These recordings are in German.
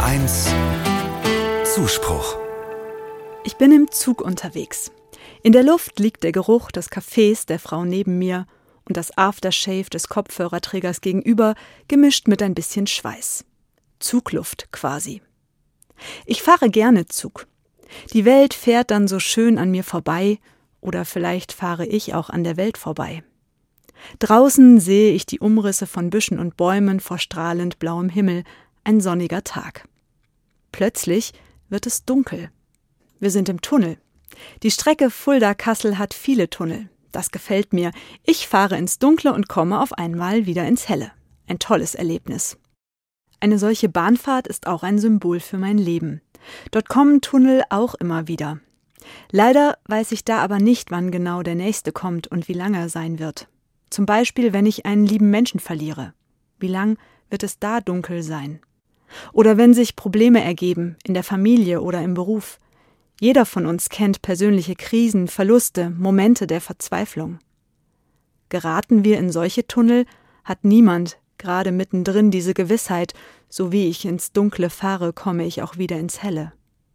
1 Zuspruch. Ich bin im Zug unterwegs. In der Luft liegt der Geruch des Kaffees der Frau neben mir und das Aftershave des Kopfhörerträgers gegenüber, gemischt mit ein bisschen Schweiß. Zugluft quasi. Ich fahre gerne Zug. Die Welt fährt dann so schön an mir vorbei, oder vielleicht fahre ich auch an der Welt vorbei. Draußen sehe ich die Umrisse von Büschen und Bäumen vor strahlend blauem Himmel, ein sonniger Tag. Plötzlich wird es dunkel. Wir sind im Tunnel. Die Strecke Fulda-Kassel hat viele Tunnel. Das gefällt mir. Ich fahre ins Dunkle und komme auf einmal wieder ins Helle. Ein tolles Erlebnis. Eine solche Bahnfahrt ist auch ein Symbol für mein Leben. Dort kommen Tunnel auch immer wieder. Leider weiß ich da aber nicht, wann genau der nächste kommt und wie lange er sein wird. Zum Beispiel, wenn ich einen lieben Menschen verliere. Wie lang wird es da dunkel sein? Oder wenn sich Probleme ergeben, in der Familie oder im Beruf. Jeder von uns kennt persönliche Krisen, Verluste, Momente der Verzweiflung. Geraten wir in solche Tunnel, hat niemand gerade mittendrin diese Gewissheit, so wie ich ins Dunkle fahre, komme ich auch wieder ins Helle.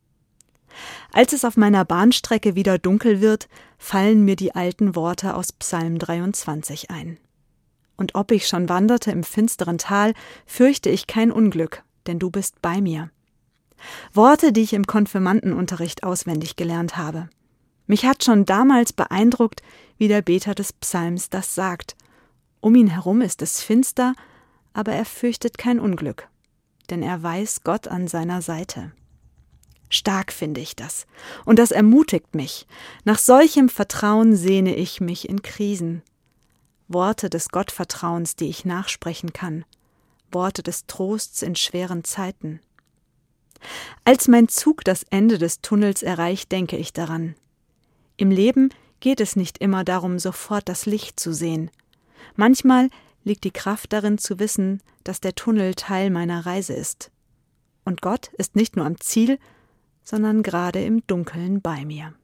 Als es auf meiner Bahnstrecke wieder dunkel wird, fallen mir die alten Worte aus Psalm 23 ein. Und ob ich schon wanderte im finsteren Tal, fürchte ich kein Unglück, denn du bist bei mir. Worte, die ich im Konfirmandenunterricht auswendig gelernt habe. Mich hat schon damals beeindruckt, wie der Beter des Psalms das sagt. Um ihn herum ist es finster, aber er fürchtet kein Unglück, denn er weiß Gott an seiner Seite. Stark finde ich das, und das ermutigt mich. Nach solchem Vertrauen sehne ich mich in Krisen. Worte des Gottvertrauens, die ich nachsprechen kann. Worte des Trosts in schweren Zeiten. Als mein Zug das Ende des Tunnels erreicht, denke ich daran. Im Leben geht es nicht immer darum, sofort das Licht zu sehen. Manchmal liegt die Kraft darin zu wissen, dass der Tunnel Teil meiner Reise ist. Und Gott ist nicht nur am Ziel, sondern gerade im Dunkeln bei mir.